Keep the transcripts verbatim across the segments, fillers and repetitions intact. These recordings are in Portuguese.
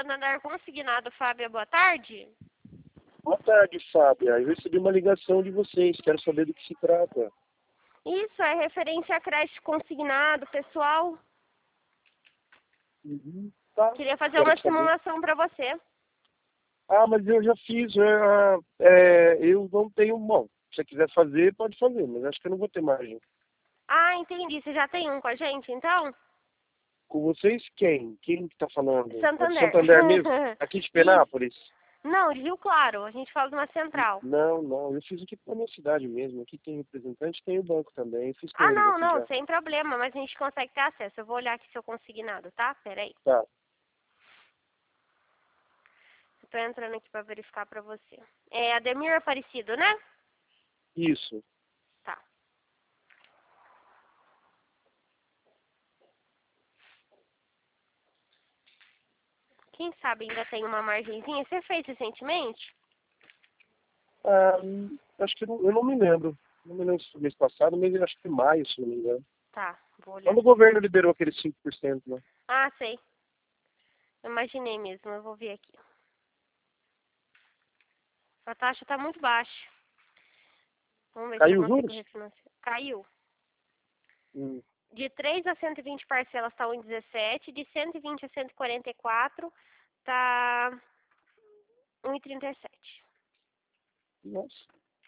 Santander Consignado, Fábia, boa tarde. Boa tarde, Fábia. Eu recebi uma ligação de vocês. Quero saber do que se trata. Isso, é referência a crédito consignado, pessoal. Uhum. Tá. Queria fazer Quero uma saber. simulação para você. Ah, mas eu já fiz. É, é, eu não tenho. Bom, se você quiser fazer, pode fazer, mas acho que eu não vou ter margem. Ah, entendi. Você já tem um com a gente, então? Com vocês, quem? Quem que tá falando? É do Santander. Santander mesmo? Aqui de Isso. Penápolis? Não, de Rio Claro. A gente fala de uma central. Não, não. Eu fiz aqui pra minha cidade mesmo. Aqui tem representante, tem o banco também. Eu fiz com Ah, eles não, aqui não, já. sem problema, mas a gente consegue ter acesso. Eu vou olhar aqui se eu consignado, tá? Peraí. Tá. Eu tô entrando aqui pra verificar pra você. É Ademir Aparecido, né? Isso. Tá. Quem sabe ainda tem uma margenzinha. Você fez recentemente? Ah, acho que eu não, eu não me lembro. Não me lembro se foi mês passado, mas eu acho que maio, se não me engano. Tá, vou olhar. Quando o governo liberou aqueles cinco por cento, né? Ah, sei. Eu imaginei mesmo, eu vou ver aqui. A taxa tá muito baixa. Vamos ver se eu Caiu os consigo juros? refinanciar. Caiu. Hum. De três a cento e vinte parcelas tá um vírgula dezessete. De cento e vinte a cento e quarenta e quatro tá um vírgula trinta e sete. Nossa.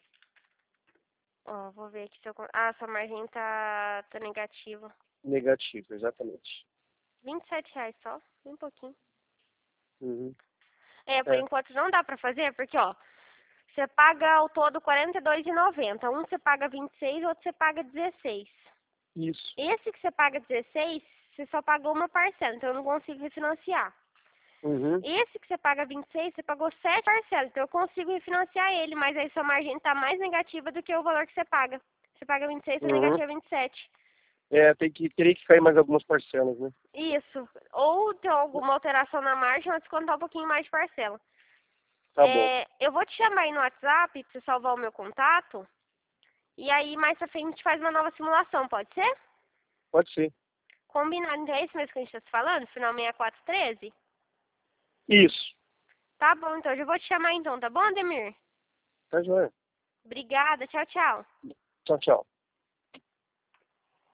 Ó, vou ver aqui se eu... con- Ah, sua margem tá, tá negativa. Negativo, exatamente. vinte e sete reais só. Um pouquinho. Uhum. É, por É, enquanto não dá pra fazer, porque, ó, você paga ao todo quarenta e dois reais e noventa. Um você paga vinte e seis, outro você paga dezesseis. isso. Esse que você paga dezesseis, você só pagou uma parcela, então eu não consigo refinanciar. Uhum. Esse que você paga vinte e seis, você pagou sete parcelas, então eu consigo refinanciar ele, mas aí sua margem está mais negativa do que o valor que você paga. Você paga vinte e seis, sua Uhum. negativa é vinte e sete. É, tem que, teria que cair mais algumas parcelas, né? Isso. Ou ter alguma alteração na margem ou descontar um pouquinho mais de parcela. Tá bom. É, eu vou te chamar aí no WhatsApp pra você salvar o meu contato. E aí mais pra frente a gente faz uma nova simulação, pode ser? Pode ser. Combinado, então é isso mesmo que a gente tá se falando? Final sessenta e quatro treze? Isso. Tá bom, então eu já vou te chamar então, tá bom, Ademir? Tá joia. Obrigada, tchau, tchau. Tchau, tchau.